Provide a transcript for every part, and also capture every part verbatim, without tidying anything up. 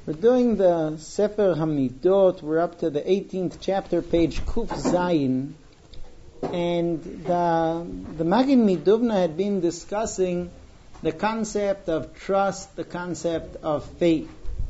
We're doing the Sefer Hamidot. We're up to the eighteenth chapter, page Kuf Zayin. And the, the Maggid Midubna had been discussing the concept of trust, the concept of faith.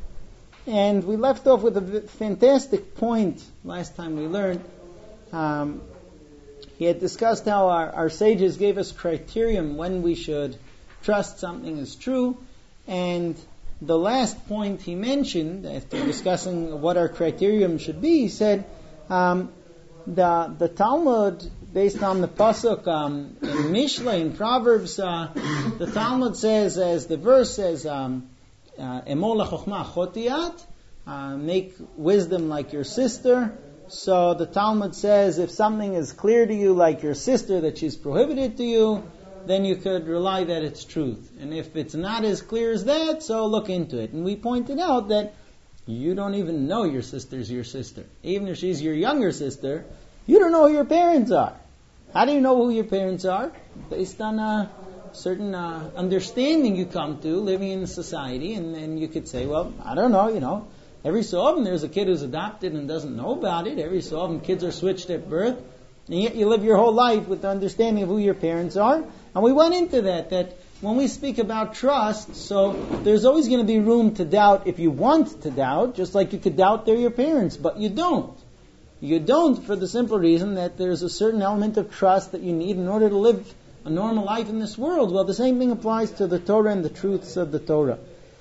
And we left off with a fantastic point last time we learned. Um, he had discussed how our, our sages gave us criterion when we should trust something is true. And the last point he mentioned, after discussing what our criterion should be, he said um, the the Talmud, based on the pasuk um, in Mishlei, in Proverbs, uh, the Talmud says, as the verse says, um, uh, Emol lachokma chotiat, uh, make wisdom like your sister. So the Talmud says, if something is clear to you like your sister, that she's prohibited to you, then you could rely that it's truth. And if it's not as clear as that, so look into it. And we pointed out that you don't even know your sister's your sister. Even if she's your younger sister, you don't know who your parents are. How do you know who your parents are? Based on a certain uh, understanding you come to living in society, and then you could say, well, I don't know, you know. Every so often there's a kid who's adopted and doesn't know about it. Every so often kids are switched at birth. And yet you live your whole life with the understanding of who your parents are. And we went into that, that when we speak about trust, so there's always going to be room to doubt if you want to doubt, just like you could doubt they're your parents, but you don't. You don't for the simple reason that there's a certain element of trust that you need in order to live a normal life in this world. Well, the same thing applies to the Torah and the truths of the Torah.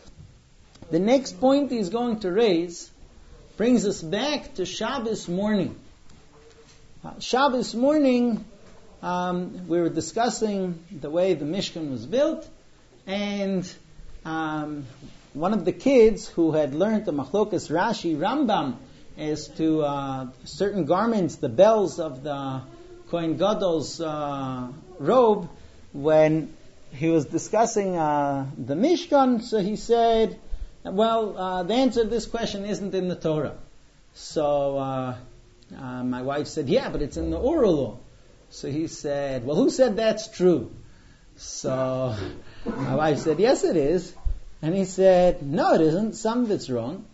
The next point he's going to raise brings us back to Shabbos morning. Uh, Shabbos morning, um, we were discussing the way the Mishkan was built, and um, one of the kids who had learned the Machlokas Rashi Rambam as to uh, certain garments, the bells of the Kohen Gadol's uh, robe, when he was discussing uh, the Mishkan, so he said, well, uh, the answer to this question isn't in the Torah. So uh, uh, my wife said, yeah, but it's in the oral law. So he said, well, who said that's true? So my wife said, yes, it is. And he said, no, it isn't. Some of it's wrong.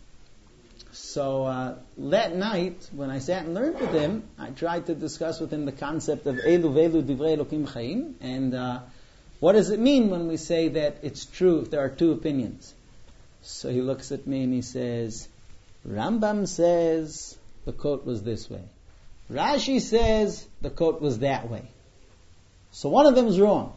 So uh, that night, when I sat and learned with him, I tried to discuss with him the concept of Elu Velu Divrei Elokim Chaim, and uh, what does it mean when we say that it's true if there are two opinions? So he looks at me and he says, Rambam says the quote was this way. Rashi says the quote was that way. So one of them is wrong.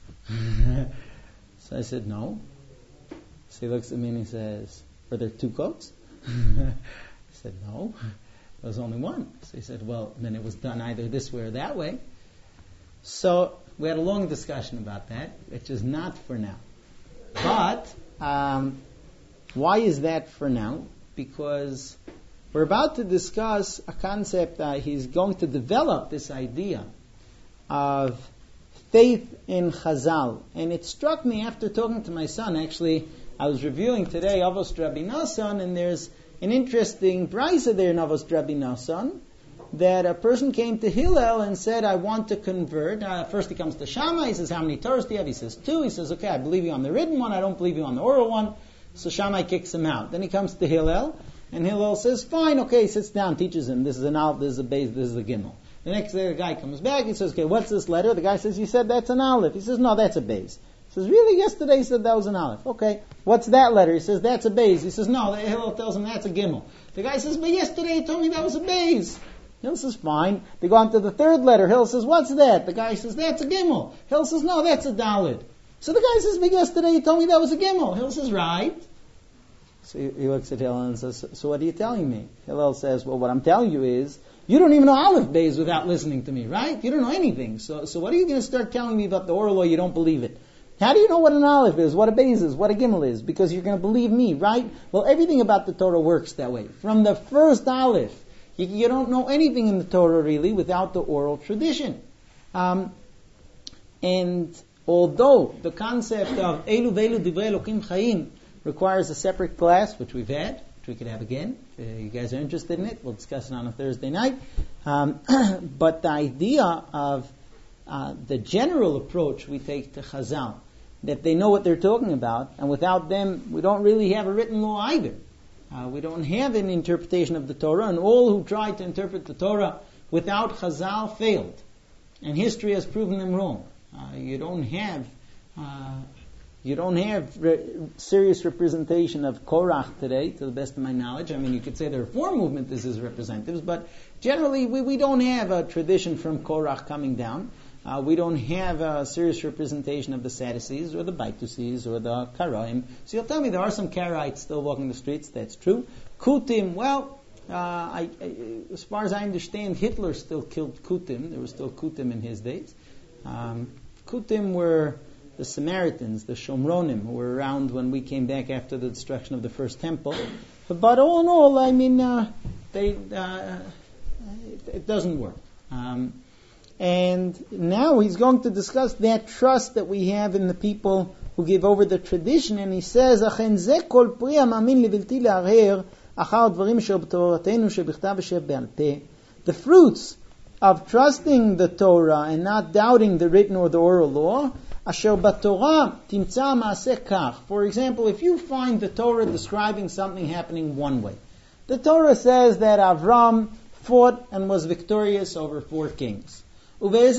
So I said, no. So he looks at me and he says, are there two quotes? I said, no. There was only one. So he said, well, then it was done either this way or that way. So we had a long discussion about that, which is not for now. But um, why is that for now? Because we're about to discuss a concept that he's going to develop, this idea of faith in Chazal. And it struck me after talking to my son. Actually, I was reviewing today Avos Rabbi Nassan, and there's an interesting brisa there in Avos Rabbi Nassan, that a person came to Hillel and said, I want to convert. Uh, first he comes to Shammai, he says, how many Torahs do you have? He says, two. He says, okay, I believe you on the written one, I don't believe you on the oral one. So Shammai kicks him out. Then he comes to Hillel, and Hillel says, fine, okay, he sits down, teaches him, this is an Aleph, this is a Beis, this is a Gimel. The next day the guy comes back, he says, okay, what's this letter? The guy says, you said that's an Aleph. He says, no, that's a Beis. He says, really? Yesterday you said that was an Aleph. Okay, what's that letter? He says, that's a Beis. He says, no, Hillel tells him that's a Gimel. The guy says, but yesterday you told me that was a Beis. Hillel says, fine. They go on to the third letter. Hillel says, what's that? The guy says, that's a Gimel. Hillel says, no, that's a Daled. So the guy says, but yesterday you told me that was a Gimel. Hillel says, right. So he, he looks at Hillel and says, so what are you telling me? Hillel says, well, what I'm telling you is, you don't even know Aleph Beis without listening to me, right? You don't know anything. So, so what are you going to start telling me about the oral law? You don't believe it. How do you know what an Aleph is, what a Beis is, what a Gimel is? Because you're going to believe me, right? Well, everything about the Torah works that way. From the first Aleph, you, you don't know anything in the Torah really without the oral tradition. Um, and although the concept of Elu Velu Divrei Elokim Chaim requires a separate class, which we've had, which we could have again. If you guys are interested in it, we'll discuss it on a Thursday night. Um, but the idea of uh, the general approach we take to Chazal, that they know what they're talking about, and without them, we don't really have a written law either. Uh, we don't have an interpretation of the Torah, and all who tried to interpret the Torah without Chazal failed. And history has proven them wrong. Uh, you don't have uh, you don't have re- serious representation of Korach today, to the best of my knowledge. I mean, you could say the Reform movement is his representatives, but generally we, we don't have a tradition from Korach coming down. Uh, we don't have a serious representation of the Sadducees or the Baituses or the Karaim. So you'll tell me there are some Karaites still walking the streets. That's true. Kutim, well, uh, I, I, as far as I understand, Hitler still killed Kutim. There were still Kutim in his days. Um, Kutim were the Samaritans, the Shomronim, who were around when we came back after the destruction of the first temple. But, but all in all, I mean, uh, they uh, it, it doesn't work. Um, And now he's going to discuss that trust that we have in the people who give over the tradition, and he says, "Achen ze kol pri hamamin levilti leharher achar dvarim asher b'toratenu shebichtav asher be'al peh." The fruits of trusting the Torah and not doubting the written or the oral law, asher b'torah timtza ma'aseh kach. For example, if you find the Torah describing something happening one way, the Torah says that Avram fought and was victorious over four kings. And then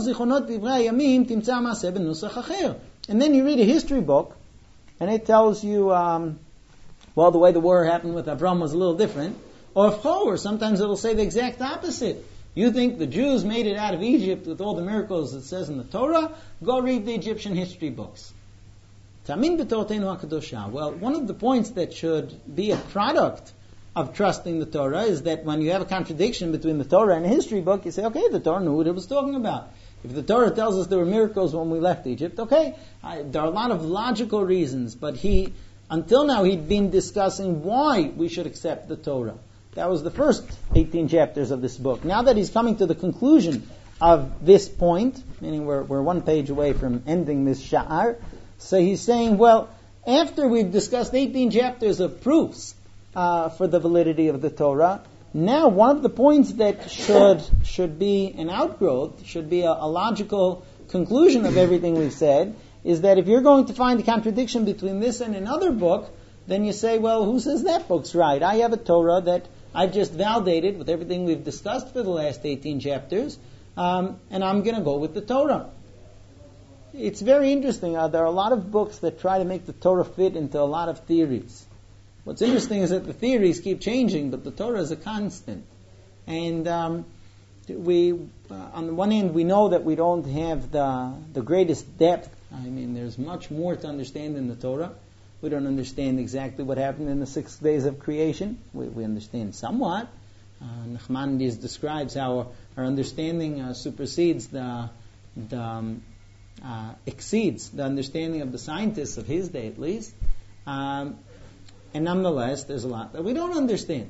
you read a history book, and it tells you, um, well, the way the war happened with Avram was a little different. Or or sometimes it will say the exact opposite. You think the Jews made it out of Egypt with all the miracles it says in the Torah? Go read the Egyptian history books. Well, one of the points that should be a product of trusting the Torah is that when you have a contradiction between the Torah and a history book, you say, okay, the Torah knew what it was talking about. If the Torah tells us there were miracles when we left Egypt, okay, I, there are a lot of logical reasons, but he, until now, he'd been discussing why we should accept the Torah. That was the first eighteen chapters of this book. Now that he's coming to the conclusion of this point, meaning we're, we're one page away from ending this sha'ar, so he's saying, well, after we've discussed eighteen chapters of proofs, Uh, for the validity of the Torah, now one of the points that should should be an outgrowth, should be a, a logical conclusion of everything we've said, is that if you're going to find a contradiction between this and another book, then you say, well, who says that book's right? I have a Torah that I've just validated with everything we've discussed for the last eighteen chapters, um, and I'm going to go with the Torah. It's very interesting. Uh, there are a lot of books that try to make the Torah fit into a lot of theories. What's interesting is that the theories keep changing, but the Torah is a constant. And um, we, uh, on the one hand, we know that we don't have the the greatest depth. I mean, there's much more to understand in the Torah. We don't understand exactly what happened in the six days of creation. We, we understand somewhat. Uh, Nachmanides describes how our understanding uh, supersedes the, the um, uh, exceeds the understanding of the scientists of his day, at least. Um, And nonetheless, there's a lot that we don't understand.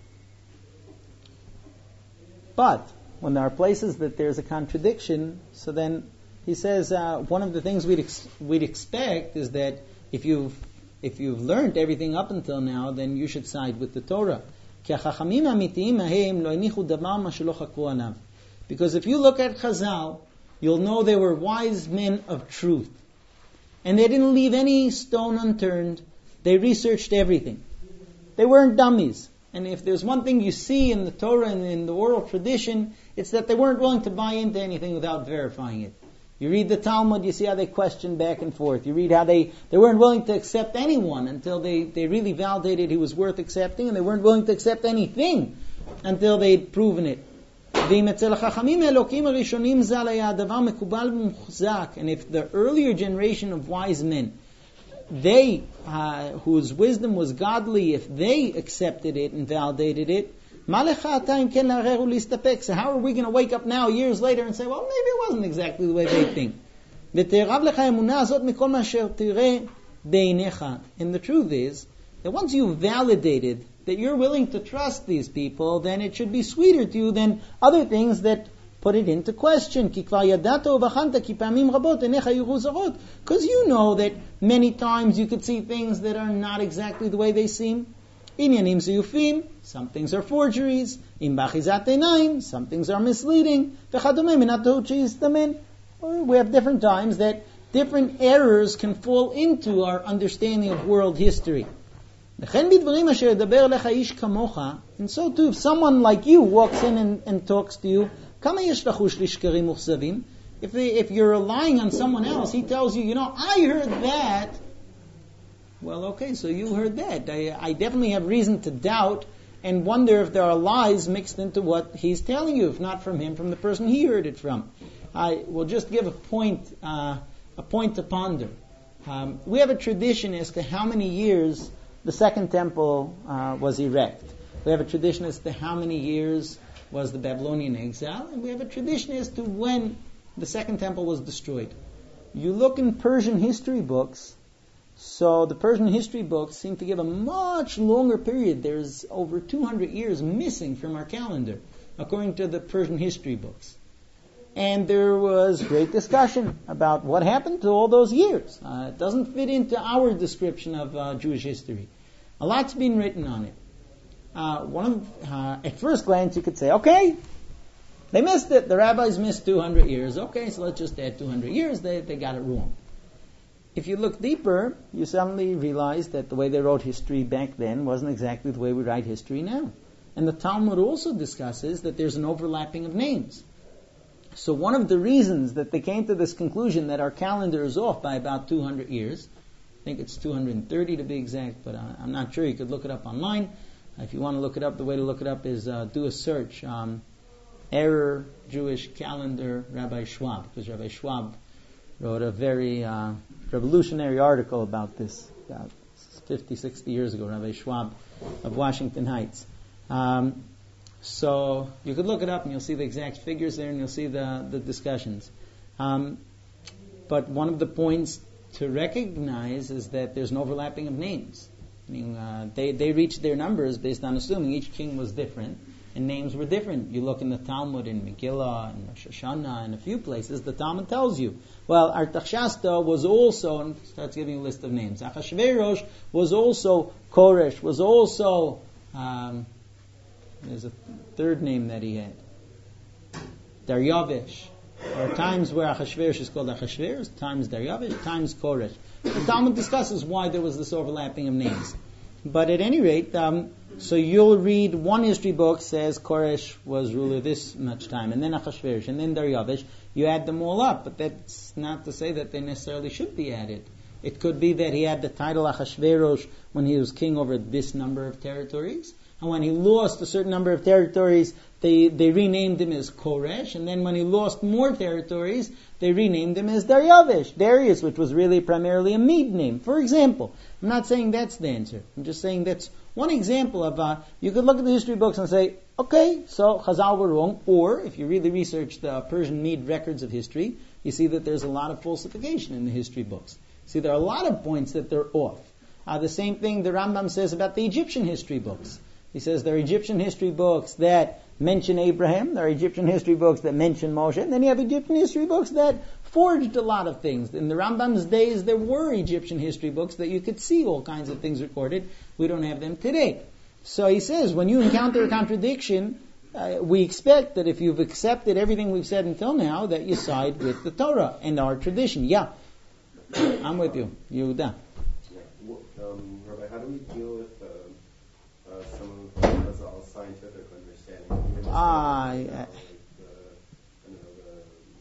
But when there are places that there's a contradiction, so then he says uh, one of the things we'd ex- we'd expect is that if you've if you've learned everything up until now, then you should side with the Torah. Because if you look at Chazal, you'll know they were wise men of truth, and they didn't leave any stone unturned. They researched everything. They weren't dummies. And if there's one thing you see in the Torah and in the oral tradition, it's that they weren't willing to buy into anything without verifying it. You read the Talmud, you see how they question back and forth. You read how they, they weren't willing to accept anyone until they, they really validated he was worth accepting, and they weren't willing to accept anything until they'd proven it. And if the earlier generation of wise men, they, uh, whose wisdom was godly, if they accepted it and validated it, so how are we going to wake up now, years later, and say, well, maybe it wasn't exactly the way they think? And the truth is, that once you've validated that you're willing to trust these people, then it should be sweeter to you than other things that put it into question. Because you know that many times you could see things that are not exactly the way they seem. Some things are forgeries. Some things are misleading. We have different times that different errors can fall into our understanding of world history. And so too, if someone like you walks in and, and talks to you, if, they, if you're relying on someone else, he tells you, you know, I heard that. Well, okay, so you heard that. I, I definitely have reason to doubt and wonder if there are lies mixed into what he's telling you, if not from him, from the person he heard it from. I will just give a point, uh, a point to ponder. Um, we have a tradition as to how many years the second temple uh, was erect. We have a tradition as to how many years was the Babylonian exile, and we have a tradition as to when the second temple was destroyed. You look in Persian history books, so the Persian history books seem to give a much longer period. There's over two hundred years missing from our calendar, according to the Persian history books. And there was great discussion about what happened to all those years. Uh, it doesn't fit into our description of uh, Jewish history. A lot's been written on it. Uh, one of, uh, at first glance, you could say, okay, they missed it. The rabbis missed two hundred years. Okay, so let's just add two hundred years. They, they got it wrong. If you look deeper, you suddenly realize that the way they wrote history back then wasn't exactly the way we write history now. And the Talmud also discusses that there's an overlapping of names. So one of the reasons that they came to this conclusion that our calendar is off by about two hundred years, I think it's two hundred thirty to be exact, but uh, I'm not sure. You could look it up online. Uh, if you want to look it up, the way to look it up is uh, do a search. Um, Error Jewish Calendar, Rabbi Schwab, because Rabbi Schwab wrote a very uh, revolutionary article about this about fifty, sixty years ago, Rabbi Schwab of Washington Heights. Um, so you could look it up and you'll see the exact figures there and you'll see the, the discussions. Um, but one of the points to recognize is that there's an overlapping of names. I mean, uh, they, they reached their numbers based on assuming each king was different. And names were different. You look in the Talmud, in Megillah, in Rosh Hashanah, in a few places, the Talmud tells you, well, Artaxerxes was also, and starts giving a list of names. Achashverosh was also Koresh, was also, um, there's a third name that he had, Daryavish. There are times where Achashverosh is called Achashverosh, times Daryavish, times Koresh. The Talmud discusses why there was this overlapping of names. But at any rate, um, so you'll read one history book says Koresh was ruler this much time, and then Achashverosh, and then Daryavish. You add them all up, but that's not to say that they necessarily should be added. It could be that he had the title Achashverosh when he was king over this number of territories, and when he lost a certain number of territories, they, they renamed him as Koresh, and then when he lost more territories, they renamed him as Daryavish, Darius, which was really primarily a Mede name. For example, I'm not saying that's the answer. I'm just saying that's one example of, uh, you could look at the history books and say, okay, so Chazal were wrong. Or, if you really research the Persian Mede records of history, you see that there's a lot of falsification in the history books. See, there are a lot of points that they're off. Uh, the same thing the Rambam says about the Egyptian history books. He says there are Egyptian history books that mention Abraham, there are Egyptian history books that mention Moshe, and then you have Egyptian history books that forged a lot of things. In the Rambam's days, there were Egyptian history books that you could see all kinds of things recorded. We don't have them today. So he says, when you encounter a contradiction, uh, we expect that if you've accepted everything we've said until now, that you side with the Torah and our tradition. Yeah, I'm with you, Yehuda. Yeah. Um, Rabbi, how do we deal with uh, uh, some of Chazal's scientific understanding? Ah, uh, yeah. like the, I don't know, the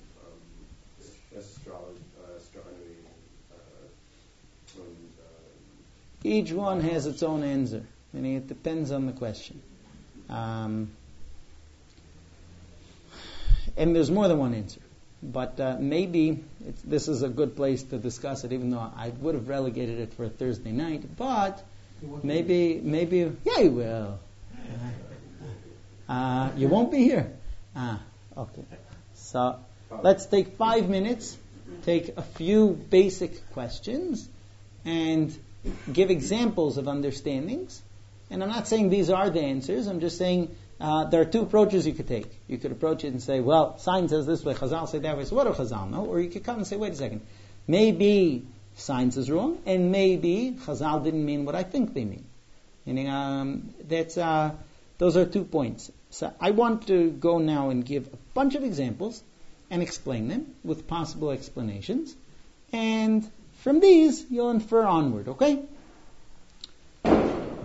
um, astrology, uh, astronomy. Uh, and, uh, Each one has its own answer. Meaning it depends on the question. Um, and there's more than one answer. But uh, maybe it's, this is a good place to discuss it, even though I would have relegated it for a Thursday night. But maybe, maybe, yeah, you will. Uh, you won't be here. Ah, okay. So let's take five minutes, take a few basic questions, and give examples of understandings. And I'm not saying these are the answers. I'm just saying uh, there are two approaches you could take. You could approach it and say, well, science says this way, Chazal say that way, so what do Chazal know? Or you could come and say, wait a second, maybe science is wrong, and maybe Chazal didn't mean what I think they mean. Meaning, um, that's, uh, those are two points. So I want to go now and give a bunch of examples and explain them with possible explanations. And from these, you'll infer onward, okay?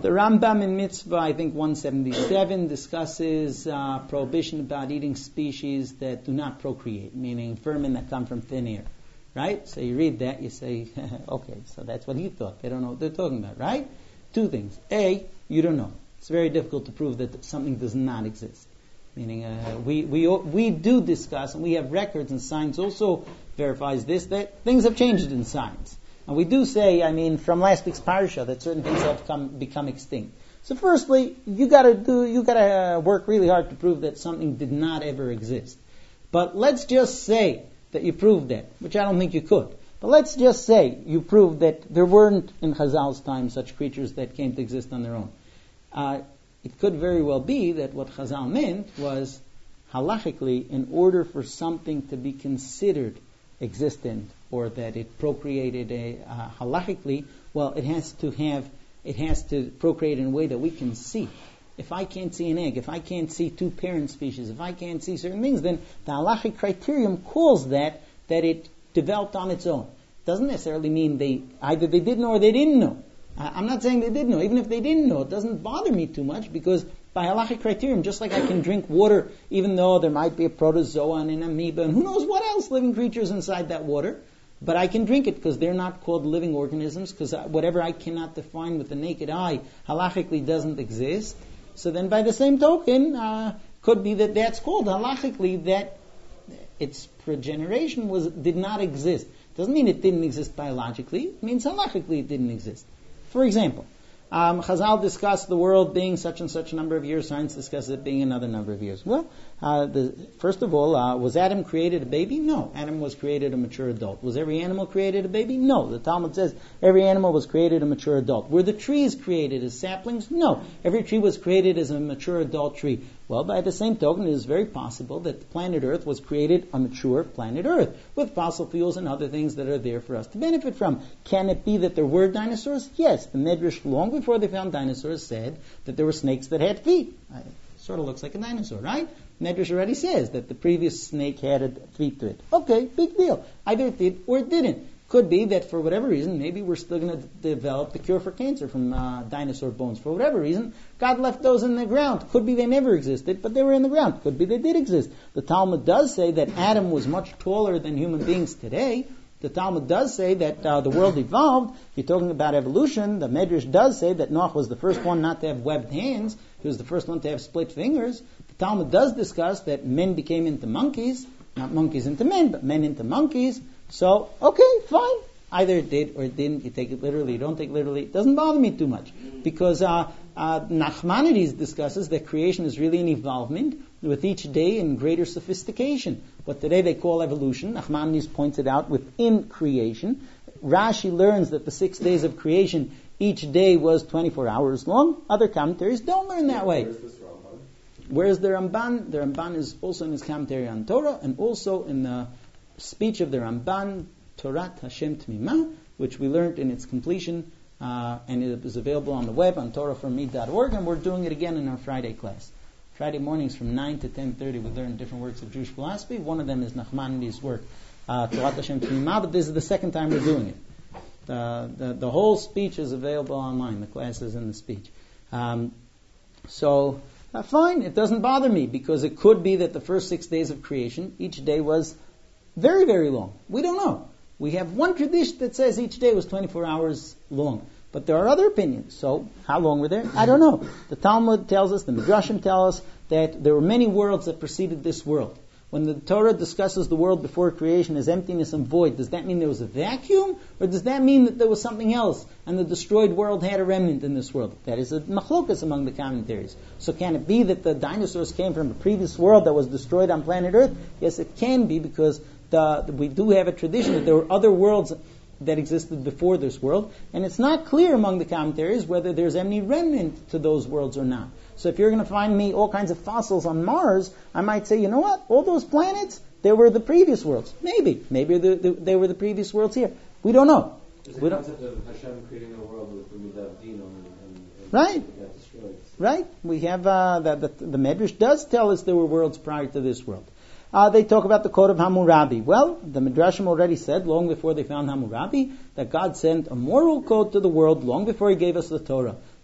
The Rambam in Mitzvah, I think one seventy-seven, discusses uh, prohibition about eating species that do not procreate, meaning vermin that come from thin air. Right? So you read that, you say, okay, so that's what he thought. They don't know what they're talking about, right? Two things. A, you don't know. It's very difficult to prove that something does not exist. Meaning, uh, we, we, we do discuss, and we have records, and science also verifies this, that things have changed in science. And we do say, I mean, from last week's parsha, that certain things have come, become extinct. So firstly, you gotta do, you gotta uh, work really hard to prove that something did not ever exist. But let's just say that you proved that, which I don't think you could. But let's just say you proved that there weren't in Chazal's time such creatures that came to exist on their own. Uh, it could very well be that what Chazal meant was, halachically, in order for something to be considered existent or that it procreated a, uh, halachically, well, it has to have, it has to procreate in a way that we can see. If I can't see an egg, if I can't see two parent species, if I can't see certain things, then the halachic criterion calls that that it developed on its own. Doesn't necessarily mean they either they did know or they didn't know. I'm not saying they did know. Even if they didn't know, it doesn't bother me too much because by halachic criterion, just like I can drink water, even though there might be a protozoa and an amoeba and who knows what else living creatures inside that water, but I can drink it because they're not called living organisms, because whatever I cannot define with the naked eye, halachically doesn't exist. So then by the same token, uh, could be that that's called halachically that its progeneration was did not exist. Doesn't mean it didn't exist biologically. It means halachically it didn't exist. For example, um, Chazal discussed the world being such and such a number of years. Science discusses it being another number of years. Well, uh, the, first of all, uh, was Adam created a baby? No. Adam was created a mature adult. Was every animal created a baby? No. The Talmud says every animal was created a mature adult. Were the trees created as saplings? No. Every tree was created as a mature adult tree. Well, by the same token, it is very possible that the planet Earth was created a mature planet Earth with fossil fuels and other things that are there for us to benefit from. Can it be that there were dinosaurs? Yes. The Medrash, long before they found dinosaurs, said that there were snakes that had feet. It sort of looks like a dinosaur, right? Medrash already says that the previous snake had a feet to it. Okay, big deal. Either it did or it didn't. Could be that for whatever reason, maybe we're still going to develop the cure for cancer from uh, dinosaur bones. For whatever reason, God left those in the ground. Could be they never existed, but they were in the ground. Could be they did exist. The Talmud does say that Adam was much taller than human beings today. The Talmud does say that uh, the world evolved. You're talking about evolution. The Medrash does say that Noach was the first one not to have webbed hands. He was the first one to have split fingers. The Talmud does discuss that men became into monkeys. Not monkeys into men, but men into monkeys. So, okay, fine. Either it did or it didn't. You take it literally, you don't take it literally. It doesn't bother me too much. Because uh, uh, Nachmanides discusses that creation is really an evolvement with each day in greater sophistication. What today they call evolution, Nachmanides points it out within creation. Rashi learns that the six days of creation, each day was twenty-four hours long. Other commentaries don't learn that way. Where's this Ramban? Where's the Ramban? The Ramban is also in his commentary on Torah and also in the speech of the Ramban, Torat Hashem Tmimah, which we learned in its completion, uh, and it is available on the web on torah for me dot org, and we're doing it again in our Friday class. Friday mornings from nine to ten thirty we learn different works of Jewish philosophy. One of them is Nachmanides' work, uh, Torat Hashem Tmimah, but this is the second time we're doing it. The, the, the whole speech is available online, the classes and the speech. Um, so, uh, fine, it doesn't bother me, because it could be that the first six days of creation, each day was very, very long. We don't know. We have one tradition that says each day was twenty-four hours long. But there are other opinions. So, how long were there? I don't know. The Talmud tells us, the Midrashim tell us, that there were many worlds that preceded this world. When the Torah discusses the world before creation as emptiness and void, does that mean there was a vacuum? Or does that mean that there was something else and the destroyed world had a remnant in this world? That is a machlokas among the commentaries. So can it be that the dinosaurs came from a previous world that was destroyed on planet Earth? Yes, it can be, because the, we do have a tradition that there were other worlds that existed before this world, and it's not clear among the commentaries whether there's any remnant to those worlds or not. So if you're going to find me all kinds of fossils on Mars, I might say, you know what, all those planets, they were the previous worlds. Maybe. Maybe the, the, they were the previous worlds here. We don't know. There's we the don't. concept of Hashem creating a world with the Midat Din and, and, and right. it got destroyed. Right. We have, uh, the, the, the Medrash does tell us there were worlds prior to this world. Uh, they talk about the code of Hammurabi. Well, the Midrashim already said, long before they found Hammurabi, that God sent a moral code to the world long before He gave us the Torah.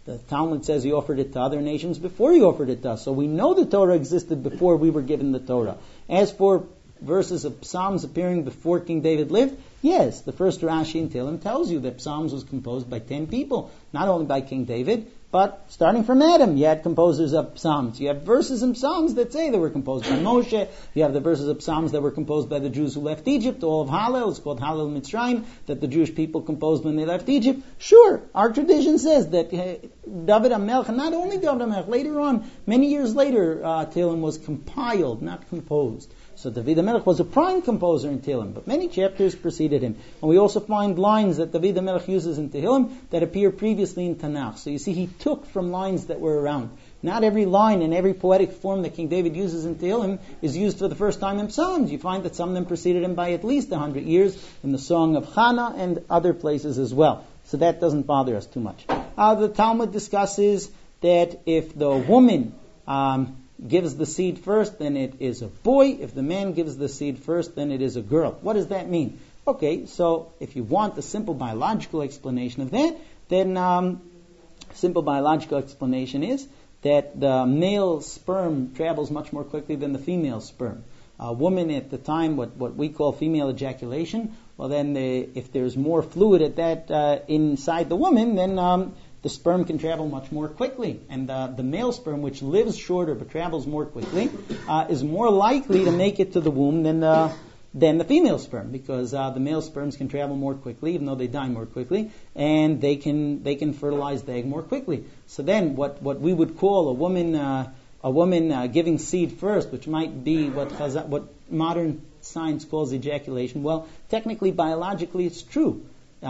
The Talmud says he offered it to other nations before he offered it to us. So we know the Torah existed before we were given the Torah. As for verses of Psalms appearing before King David lived, yes, the first Rashi in Tehillim tells you that Psalms was composed by ten people, not only by King David, but starting from Adam, you had composers of Psalms. You have verses in Psalms that say they were composed by Moshe. You have the verses of Psalms that were composed by the Jews who left Egypt. All of Hallel, it's called Hallel Mitzrayim, that the Jewish people composed when they left Egypt. Sure, our tradition says that uh, David HaMelech, and not only David HaMelech, later on, many years later, uh, Tehillim was compiled, not composed. So David HaMelech was a prime composer in Tehillim, but many chapters preceded him. And we also find lines that David HaMelech uses in Tehillim that appear previously in Tanakh. So you see, he took from lines that were around. Not every line and every poetic form that King David uses in Tehillim is used for the first time in Psalms. You find that some of them preceded him by at least a hundred years in the Song of Hannah and other places as well. So that doesn't bother us too much. Uh, the Talmud discusses that if the woman um, gives the seed first, then it is a boy. If the man gives the seed first, then it is a girl. What does that mean? Okay, so if you want a simple biological explanation of that, then um, simple biological explanation is that the male sperm travels much more quickly than the female sperm. A woman at the time, what, what we call female ejaculation, well then the, if there's more fluid at that uh, inside the woman, then um, the sperm can travel much more quickly. And uh, the male sperm, which lives shorter but travels more quickly, uh, is more likely to make it to the womb than the, than the female sperm, because uh, the male sperms can travel more quickly, even though they die more quickly, and they can they can fertilize the egg more quickly. So then what, what we would call a woman uh, a woman uh, giving seed first, which might be what Chazal, what modern science calls ejaculation, well, technically, biologically, it's true.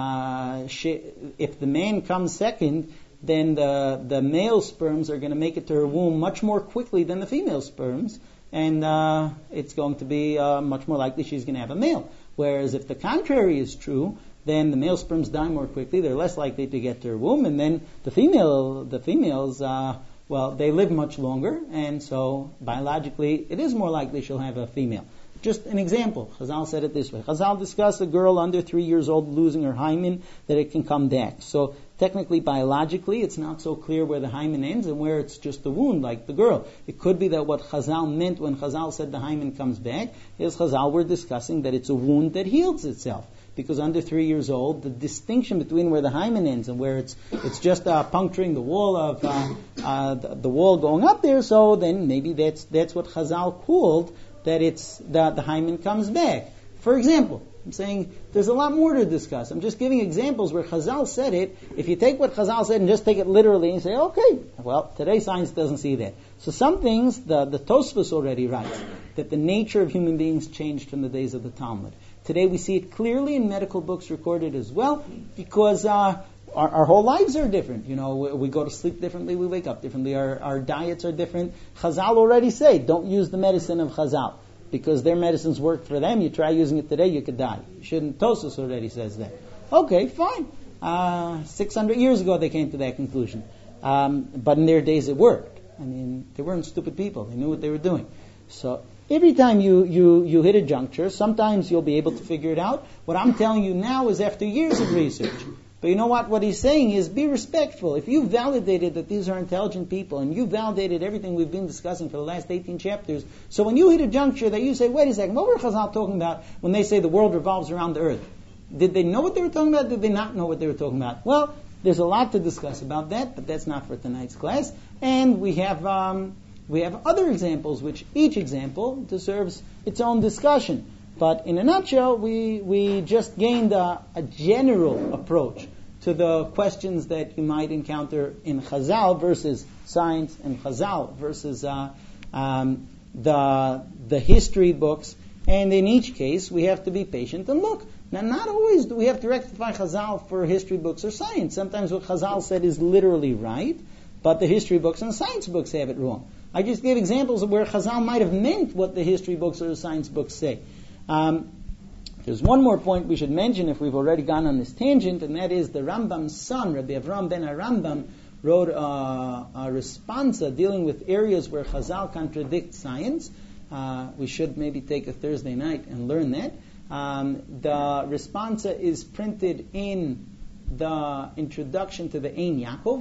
Uh, she, if the man comes second, then the the male sperms are going to make it to her womb much more quickly than the female sperms, and uh, it's going to be uh, much more likely she's going to have a male. Whereas if the contrary is true, then the male sperms die more quickly; they're less likely to get to her womb, and then the female the females uh, well they live much longer, and so biologically it is more likely she'll have a female. Just an example. Chazal said it this way. Chazal discussed a girl under three years old losing her hymen, that it can come back. So technically, biologically, it's not so clear where the hymen ends and where it's just the wound, like the girl. It could be that what Chazal meant when Chazal said the hymen comes back is Chazal were discussing that it's a wound that heals itself. Because under three years old, the distinction between where the hymen ends and where it's it's just uh, puncturing the wall of uh, uh, the, the wall going up there, so then maybe that's that's what Chazal called that it's that the hymen comes back. For example, I'm saying there's a lot more to discuss. I'm just giving examples where Chazal said it. If you take what Chazal said and just take it literally and say, okay, well, today science doesn't see that. So some things, the, the Tosfos already writes, that the nature of human beings changed from the days of the Talmud. Today we see it clearly in medical books recorded as well, because uh, our, our whole lives are different. You know, we, we go to sleep differently, we wake up differently, our, our diets are different. Chazal already say, don't use the medicine of Chazal, because their medicines work for them. You try using it today, you could die. You shouldn't. Tosfos already says that. Okay, fine. Uh, six hundred years ago they came to that conclusion. Um, but in their days it worked. I mean, they weren't stupid people. They knew what they were doing. So every time you, you, you hit a juncture, sometimes you'll be able to figure it out. What I'm telling you now is after years of research. But you know what? What he's saying is be respectful. If you validated that these are intelligent people and you validated everything we've been discussing for the last eighteen chapters, so when you hit a juncture that you say, wait a second, what were Chazal talking about when they say the world revolves around the earth? Did they know what they were talking about? Did they not know what they were talking about? Well, there's a lot to discuss about that, but that's not for tonight's class. And we have um, we have other examples, which each example deserves its own discussion. But in a nutshell, we, we just gained a, a general approach to the questions that you might encounter in Chazal versus science, and Chazal versus uh, um, the the history books. And in each case, we have to be patient and look. Now, not always do we have to rectify Chazal for history books or science. Sometimes what Chazal said is literally right, but the history books and science books have it wrong. I just gave examples of where Chazal might have meant what the history books or the science books say. Um, there's one more point we should mention if we've already gone on this tangent, and that is the Rambam's son, Rabbi Avram ben Arambam, wrote a, a responsa dealing with areas where Chazal contradict science. Uh, we should maybe take a Thursday night and learn that. Um, the responsa is printed in the introduction to the Ein Yaakov.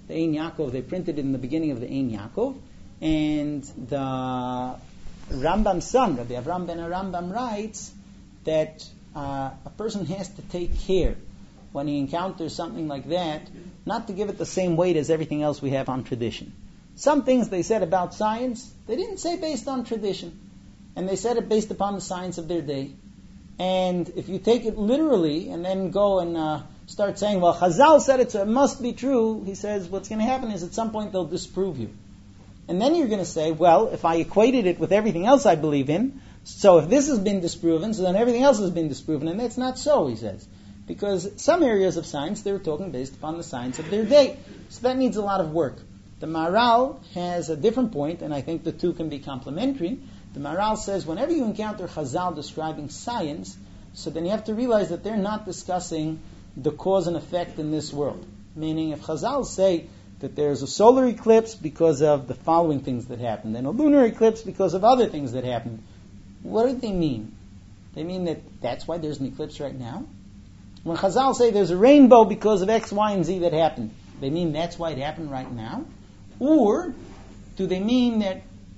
the Ein Yaakov, they printed it in the beginning of the Ein Yaakov, and the Rambam's son, Rabbi Avram ben Rambam, writes that uh, a person has to take care when he encounters something like that, not to give it the same weight as everything else we have on tradition. Some things they said about science, they didn't say based on tradition, and they said it based upon the science of their day. And if you take it literally and then go and uh, start saying, well, Chazal said it, so it must be true, he says what's going to happen is at some point they'll disprove you. And then you're going to say, well, if I equated it with everything else I believe in, so if this has been disproven, so then everything else has been disproven. And that's not so, he says. Because some areas of science, they were talking based upon the science of their day. So that needs a lot of work. The Maharal has a different point, and I think the two can be complementary. The Maharal says, whenever you encounter Chazal describing science, so then you have to realize that they're not discussing the cause and effect in this world. Meaning, if Chazal say that there's a solar eclipse because of the following things that happened, and a lunar eclipse because of other things that happened, what do they mean? They mean that that's why there's an eclipse right now? When Chazal say there's a rainbow because of X, Y, and Z that happened, they mean that's why it happened right now? Or do they mean that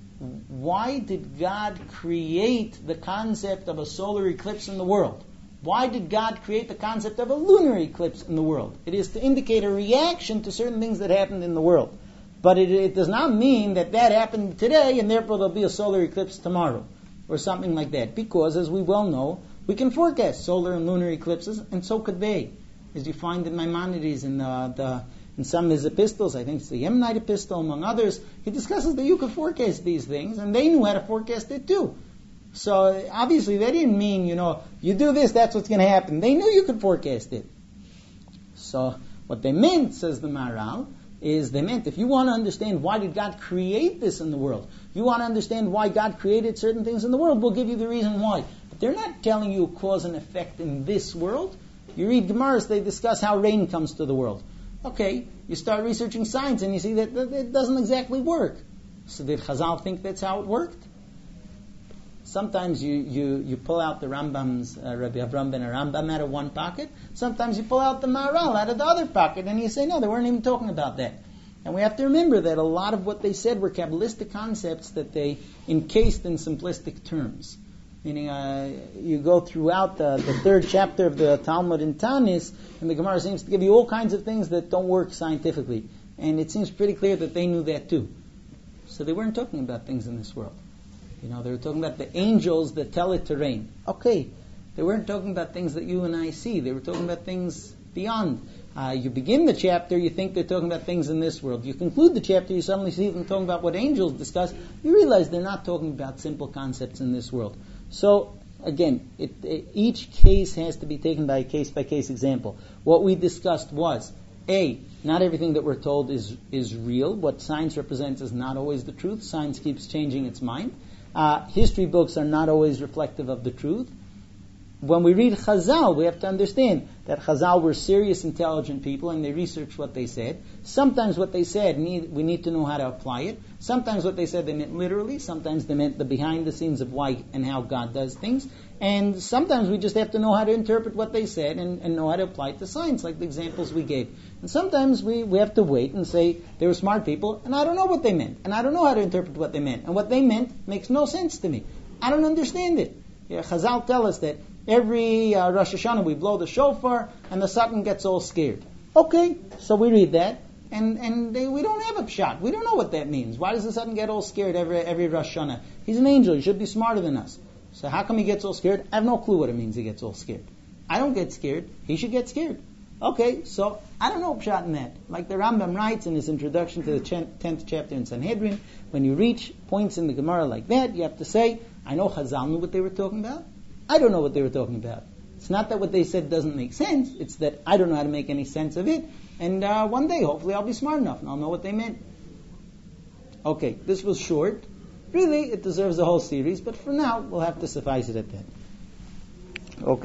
why did God create the concept of a solar eclipse in the world? Why did God create the concept of a lunar eclipse in the world? It is to indicate a reaction to certain things that happened in the world. But it, it does not mean that that happened today and therefore there'll be a solar eclipse tomorrow or something like that. Because, as we well know, we can forecast solar and lunar eclipses, and so could they. As you find in Maimonides in the, the in some of his epistles, I think it's the Yemenite epistle, among others, he discusses that you could forecast these things, and they knew how to forecast it too. So obviously they didn't mean, you know, you do this, that's what's going to happen. They knew you could forecast it. So what they meant, says the Maharal, is they meant if you want to understand why did God create this in the world, you want to understand why God created certain things in the world, we'll give you the reason why. But they're not telling you cause and effect in this world. You read Gemaras, they discuss how rain comes to the world. Okay, you start researching science and you see that, that it doesn't exactly work. So did Chazal think that's how it worked? Sometimes you, you, you pull out the Rambam's, uh, Rabbi Avram ben Rambam out of one pocket. Sometimes you pull out the Maharal out of the other pocket and you say, no, they weren't even talking about that. And we have to remember that a lot of what they said were Kabbalistic concepts that they encased in simplistic terms. Meaning, uh, you go throughout the, the third chapter of the Talmud in Tanis, and the Gemara seems to give you all kinds of things that don't work scientifically. And it seems pretty clear that they knew that too. So they weren't talking about things in this world. You know, they were talking about the angels that tell it to rain. Okay, they weren't talking about things that you and I see. They were talking about things beyond. Uh, you begin the chapter, you think they're talking about things in this world. You conclude the chapter, you suddenly see them talking about what angels discuss. You realize they're not talking about simple concepts in this world. So, again, it, it, each case has to be taken by a case-by-case example. What we discussed was, A, not everything that we're told is, is real. What science represents is not always the truth. Science keeps changing its mind. Uh, history books are not always reflective of the truth. When we read Chazal, we have to understand that Chazal were serious, intelligent people, and they researched what they said. Sometimes what they said, need, we need to know how to apply it. Sometimes what they said, they meant literally. Sometimes they meant the behind the scenes of why and how God does things. And sometimes we just have to know how to interpret what they said and, and know how to apply it to science, like the examples we gave. And sometimes we, we have to wait and say, they were smart people, and I don't know what they meant. And I don't know how to interpret what they meant. And what they meant makes no sense to me. I don't understand it. Yeah, Chazal tell us that every uh, Rosh Hashanah we blow the shofar and the Satan gets all scared. Okay, so we read that and, and they, we don't have a pshat. We don't know what that means. Why does the Satan get all scared every, every Rosh Hashanah? He's an angel. He should be smarter than us. So how come he gets all scared? I have no clue what it means he gets all scared. I don't get scared. He should get scared. Okay, so I don't know pshat in that. Like the Rambam writes in his introduction to the tenth chapter in Sanhedrin, when you reach points in the Gemara like that, you have to say, I know Chazal knew what they were talking about. I don't know what they were talking about. It's not that what they said doesn't make sense. It's that I don't know how to make any sense of it. And uh, one day, hopefully, I'll be smart enough and I'll know what they meant. Okay, this was short. Really, it deserves a whole series, but for now, we'll have to suffice it at that. Okay.